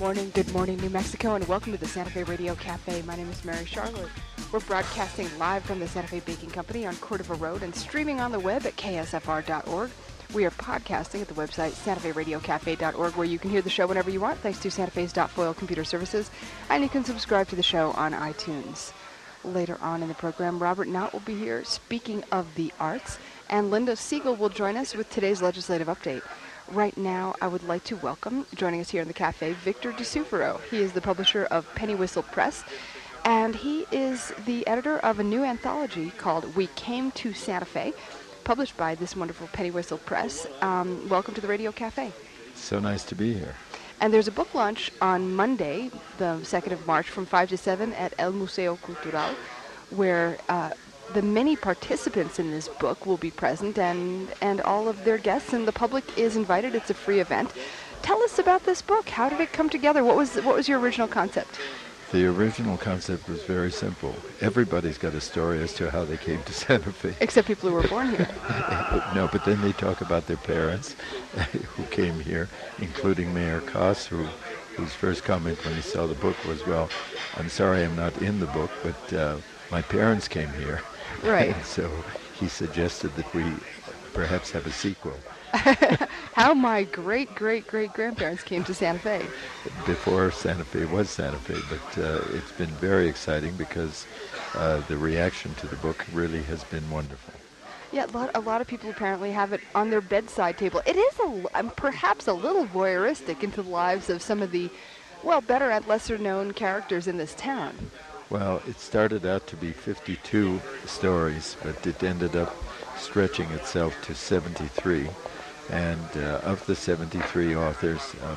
Good morning, New Mexico, and welcome to the Santa Fe Radio Cafe. My name is Mary Charlotte. We're broadcasting live from the Santa Fe Baking Company on Cordova Road and streaming on the web at ksfr.org. We are podcasting at the website santaferadiocafe.org, where you can hear the show whenever you want, thanks to Santa Fe's .foil computer services, and you can subscribe to the show on iTunes. Later on in the program, Robert Knott will be here speaking of the arts, and Linda Siegel will join us with today's legislative update. Right now, I would like to welcome, joining us here in the cafe, Victor DeSufero. He is the publisher of Penny Whistle Press, and he is the editor of a new anthology called We Came to Santa Fe, published by this wonderful Penny Whistle Press. Welcome to the Radio Cafe. So nice to be here. And there's a book launch on Monday, the 2nd of March, from 5 to 7 at El Museo Cultural, where the many participants in this book will be present, and all of their guests, and the public is invited. It's a free event. Tell us about this book. How did it come together? What was your original concept? The original concept was very simple. Everybody's got a story as to how they came to Santa Fe. Except people who were born here. No, but then they talk about their parents who came here, including Mayor Koss, whose first comment when he saw the book was, well, I'm sorry I'm not in the book, but my parents came here. Right. And so he suggested that we perhaps have a sequel. How my great-great-great-grandparents came to Santa Fe. Before Santa Fe was Santa Fe, but it's been very exciting because the reaction to the book really has been wonderful. Yeah, a lot of people apparently have it on their bedside table. It is perhaps a little voyeuristic into the lives of some of the, better and lesser-known characters in this town. Well, it started out to be 52 stories, but it ended up stretching itself to 73. And of the 73 authors,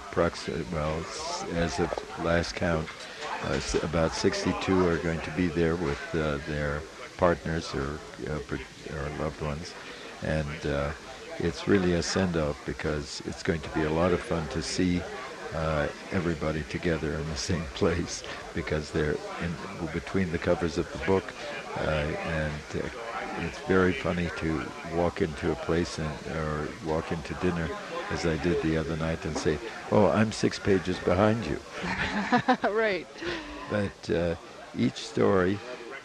as of last count, about 62 are going to be there with their partners or loved ones. And it's really a send-off because it's going to be a lot of fun to see everybody together in the same place, because they're between the covers of the book, and it's very funny to walk into a place or walk into dinner, as I did the other night, and say, "Oh, I'm 6 pages behind you." Right. But each story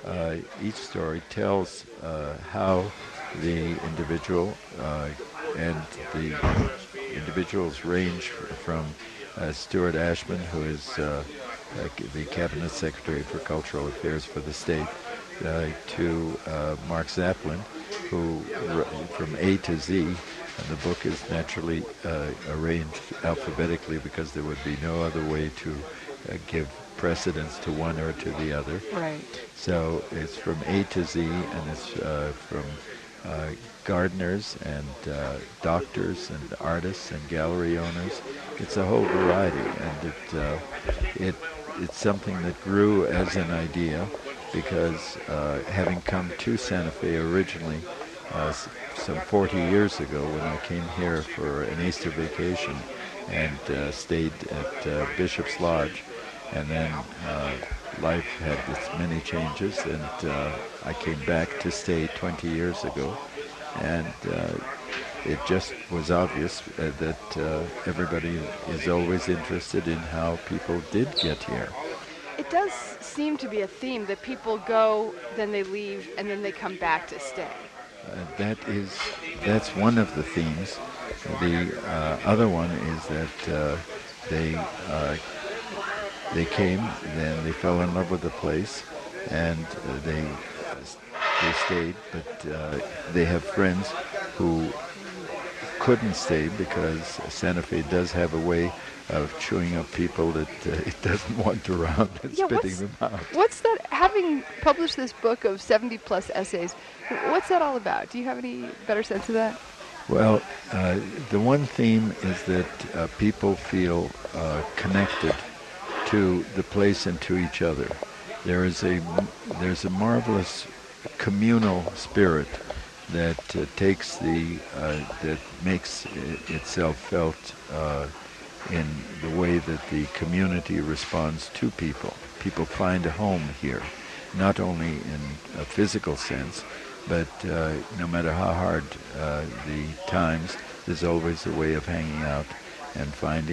tells how the individual and the individuals range from Stuart Ashman, who is the Cabinet Secretary for Cultural Affairs for the state, to Mark Zaplin, who from A to Z, and the book is naturally arranged alphabetically because there would be no other way to give precedence to one or to the other. Right. So it's from A to Z, and it's from gardeners and doctors and artists and gallery owners. It's a whole variety, and it's something that grew as an idea because having come to Santa Fe originally some 40 years ago when I came here for an Easter vacation and stayed at Bishop's Lodge, and then life had its many changes, and I came back to stay 20 years ago, and it just was obvious that everybody is always interested in how people did get here. It does seem to be a theme that people go, then they leave, and then they come back to stay. That's one of the themes. The other one is that they came, then they fell in love with the place, and they stayed, but they have friends who couldn't stay because Santa Fe does have a way of chewing up people that it doesn't want around and spitting them out. What's that, having published this book of 70 plus essays, what's that all about? Do you have any better sense of that? Well, the one theme is that people feel connected to the place and to each other. There's a marvelous communal spirit that that makes itself felt in the way that the community responds to people. People find a home here, not only in a physical sense, but no matter how hard the times, there's always a way of hanging out and finding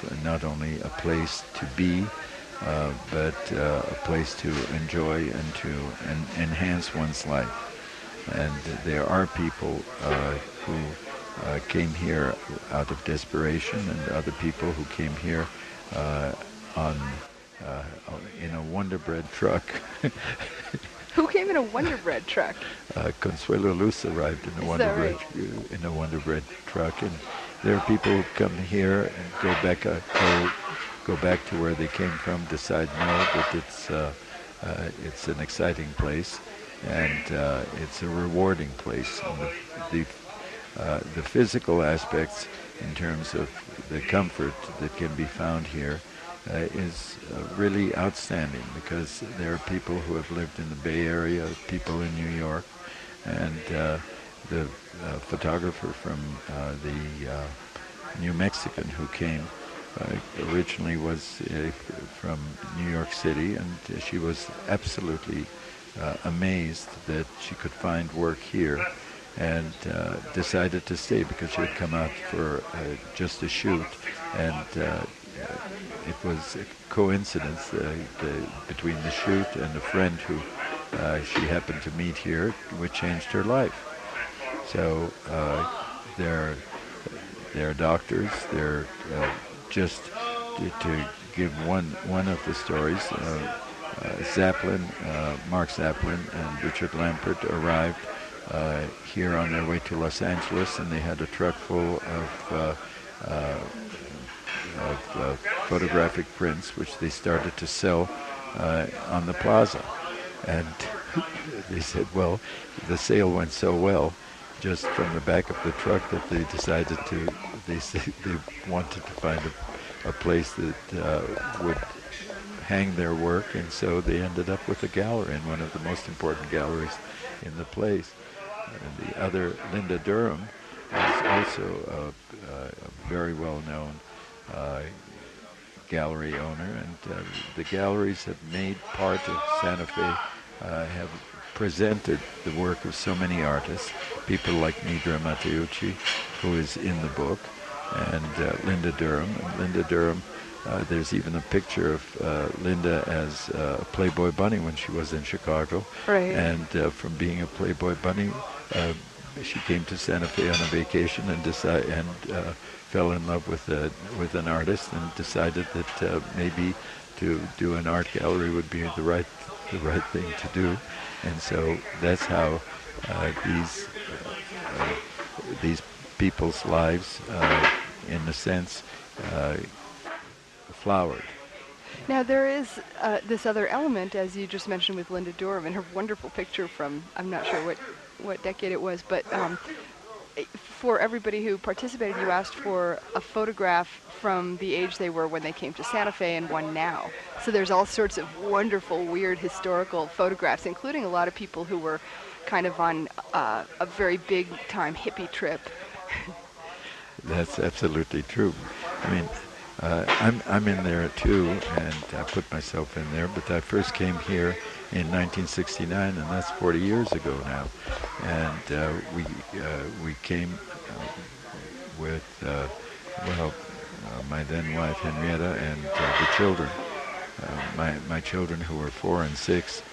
not only a place to be, but a place to enjoy and to enhance one's life. And there are people who came here out of desperation, and other people who came here on in a Wonder Bread truck. Who came in a Wonder Bread truck? Consuelo Luz arrived in a Wonder Bread truck, and there are people who come here and go back to where they came from, decide no, that it's an exciting place, and it's a rewarding place. And the physical aspects, in terms of the comfort that can be found here, is really outstanding, because there are people who have lived in the Bay Area, people in New York, and the photographer from the New Mexican who came originally was from New York City, and she was absolutely amazed that she could find work here, and decided to stay because she had come out for just a shoot, and it was a coincidence between the shoot and a friend who she happened to meet here, which changed her life. So they're doctors. They're just to give one of the stories. Mark Zaplin and Richard Lampert arrived here on their way to Los Angeles, and they had a truck full of photographic prints, which they started to sell on the plaza. And they said, well, the sale went so well just from the back of the truck that they decided they wanted to find a place that would hang their work, and so they ended up with a gallery, in one of the most important galleries in the place. And the other, Linda Durham, is also a very well-known gallery owner, and the galleries have made part of Santa Fe, have presented the work of so many artists, people like Nidra Matteucci, who is in the book, and Linda Durham. And Linda Durham, there's even a picture of Linda as a Playboy bunny when she was in Chicago. Right. And from being a Playboy bunny, she came to Santa Fe on a vacation and fell in love with an artist, and decided that maybe to do an art gallery would be the right thing to do. And so that's how these people's lives, in a sense, flowered. Now there is this other element, as you just mentioned, with Linda Durham and her wonderful picture from, I'm not sure what decade it was, but for everybody who participated, you asked for a photograph from the age they were when they came to Santa Fe and one now. So there's all sorts of wonderful, weird historical photographs, including a lot of people who were kind of on a very big-time hippie trip. That's absolutely true. I mean, I'm in there too, and I put myself in there, but I first came here in 1969, and that's 40 years ago now. And we came with, my then wife Henrietta and the children. My children, who were 4 and 6,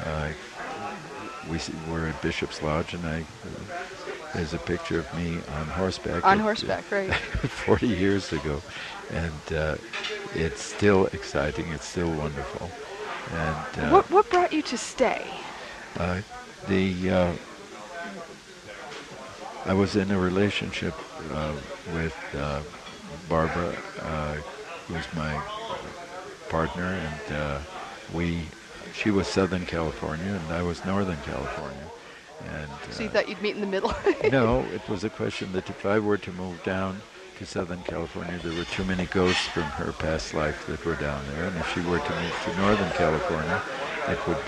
we were at Bishop's Lodge, and there's a picture of me on horseback. On horseback, right. 40 years ago. And it's still exciting, it's still wonderful. And what brought you to stay? I was in a relationship with Barbara, who's my partner, and she was Southern California and I was Northern California. And so you thought you'd meet in the middle? No, it was a question that if I were to move down to Southern California, there were too many ghosts from her past life that were down there, and if she were to move to Northern California, it would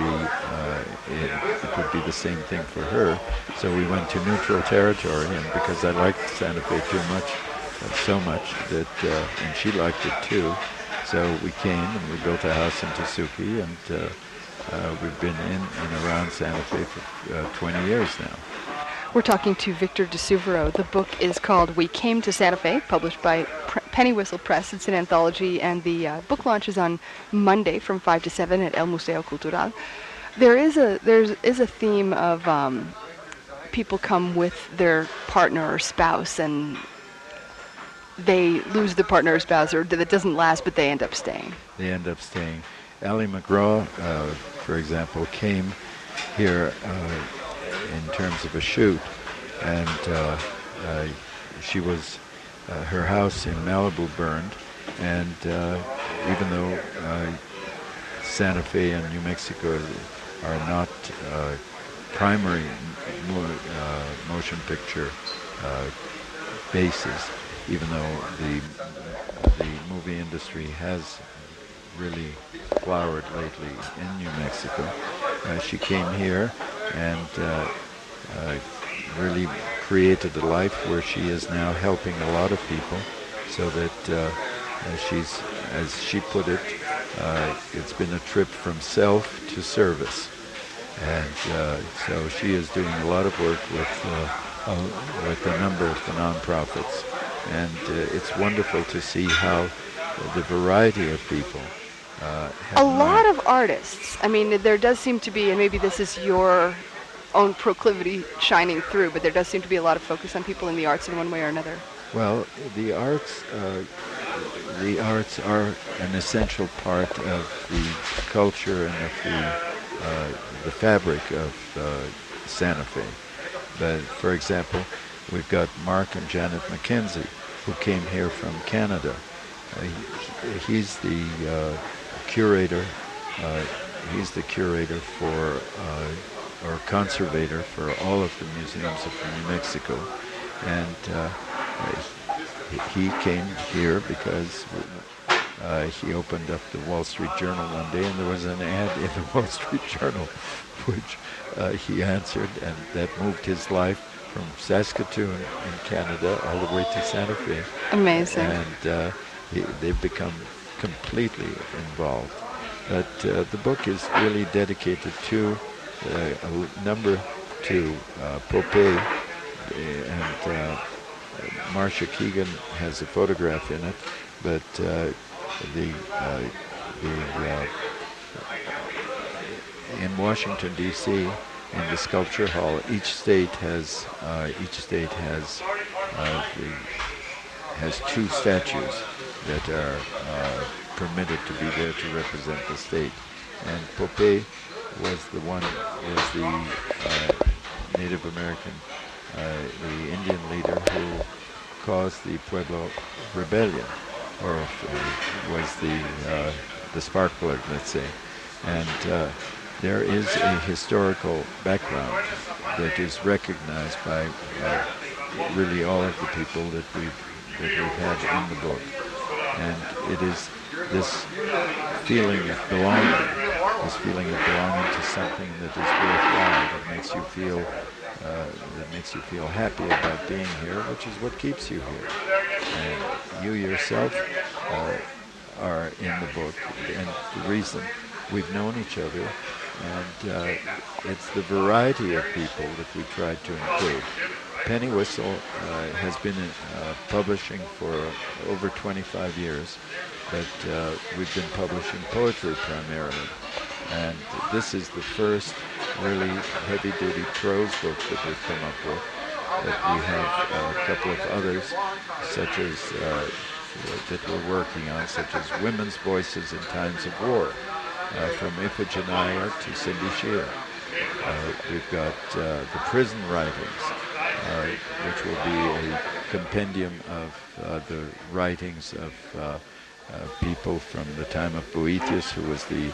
be the same thing for her. So we went to neutral territory, and because I liked Santa Fe so much that, and she liked it too, so we came and we built a house in Tesuque, and we've been in and around Santa Fe for 20 years now. We're talking to Victor DeSuvero. The book is called We Came to Santa Fe, published by Penny Whistle Press. It's an anthology, and the book launch is on Monday from 5 to 7 at El Museo Cultural. There is a theme of people come with their partner or spouse, and they lose their partner or spouse, or that doesn't last, but they end up staying. They end up staying. Ali MacGraw, for example, came here in terms of a shoot, and she was her house in Malibu burned, and even though Santa Fe and New Mexico are not primary motion picture bases, even though the movie industry has really flowered lately in New Mexico, she came here and really created a life where she is now helping a lot of people, so that she's, as she put it, it's been a trip from self to service. And so she is doing a lot of work with a number of the nonprofits. And it's wonderful to see how the variety of people a lot of artists. I mean, there does seem to be, and maybe this is your own proclivity shining through, but there does seem to be a lot of focus on people in the arts in one way or another. Well, the arts are an essential part of the culture and of the fabric of Santa Fe. But for example, we've got Mark and Janet McKenzie, who came here from Canada. He's the curator. He's the curator for, or conservator for all of the museums of New Mexico, and he came here because he opened up the Wall Street Journal one day, and there was an ad in the Wall Street Journal, which he answered, and that moved his life from Saskatoon in Canada all the way to Santa Fe. Amazing. And they've become completely involved. But the book is really dedicated to number two, Popeye, and Marcia Keegan has a photograph in it, but in Washington D.C. in the Sculpture Hall, each state has two statues that are permitted to be there to represent the state. And Popeye was the Native American, the Indian leader who caused the Pueblo Rebellion, or was the spark plug, let's say. And there is a historical background that is recognized by really all of the people that we've had in the book. And it is this feeling of belonging, to something that is worthwhile, that makes you feel happy about being here, which is what keeps you here. And you yourself are in the book, and the reason we've known each other, and it's the variety of people that we tried to include. Penny Whistle has been publishing for over 25 years, but we've been publishing poetry primarily. And this is the first really heavy-duty prose book that we've come up with. But we have a couple of others, such as that we're working on, such as Women's Voices in Times of War, from Iphigenia to Cindy Shear. We've got the Prison Writings, which will be a compendium of the writings of people from the time of Boethius, who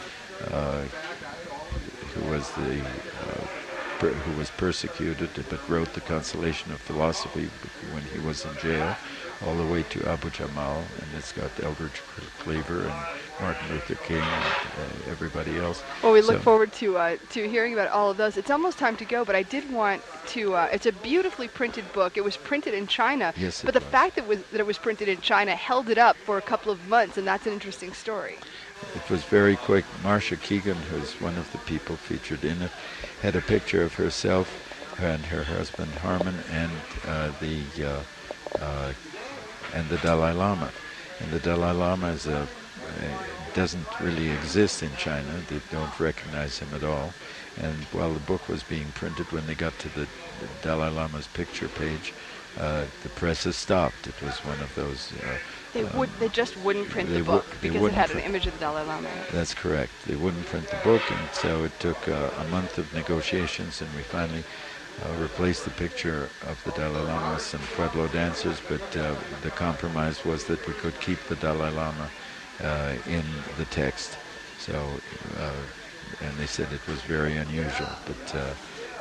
was persecuted but wrote the Consolation of Philosophy when he was in jail, all the way to Abu Jamal, and it's got Eldridge Cleaver and Martin Luther King and everybody else. Well, we look forward to hearing about all of those. It's almost time to go, but I did want to. It's a beautifully printed book. It was printed in China, yes, but the fact that it was printed in China held it up for a couple of months, and that's an interesting story. It was very quick. Marcia Keegan, who's one of the people featured in it, had a picture of herself and her husband Harmon and the Dalai Lama. And the Dalai Lama doesn't really exist in China. They don't recognize him at all. And while the book was being printed, when they got to the Dalai Lama's picture page, the presses stopped. It was one of those. They just wouldn't print the book because it had an image of the Dalai Lama in it. That's correct. They wouldn't print the book, and so it took a month of negotiations, and we finally replaced the picture of the Dalai Lama with some Pueblo dancers, but the compromise was that we could keep the Dalai Lama in the text. So, and they said it was very unusual, but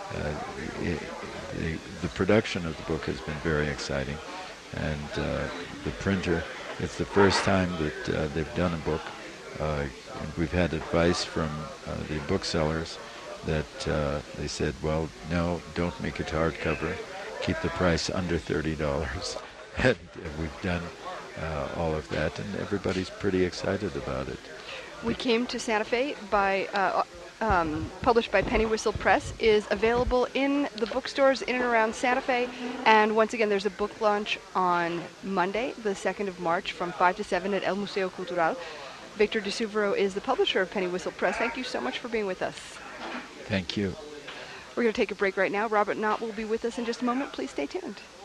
the production of the book has been very exciting, and the printer, it's the first time that they've done a book, and we've had advice from the booksellers that they said, well, no, don't make it hardcover, keep the price under $30, and we've done all of that, and everybody's pretty excited about it. We Came to Santa Fe by published by Penny Whistle Press, is available in the bookstores in and around Santa Fe. And once again, there's a book launch on Monday, the 2nd of March, from 5 to 7 at El Museo Cultural. Victor de Souvero is the publisher of Penny Whistle Press. Thank you so much for being with us. Thank you. We're going to take a break right now. Robert Knott will be with us in just a moment. Please stay tuned.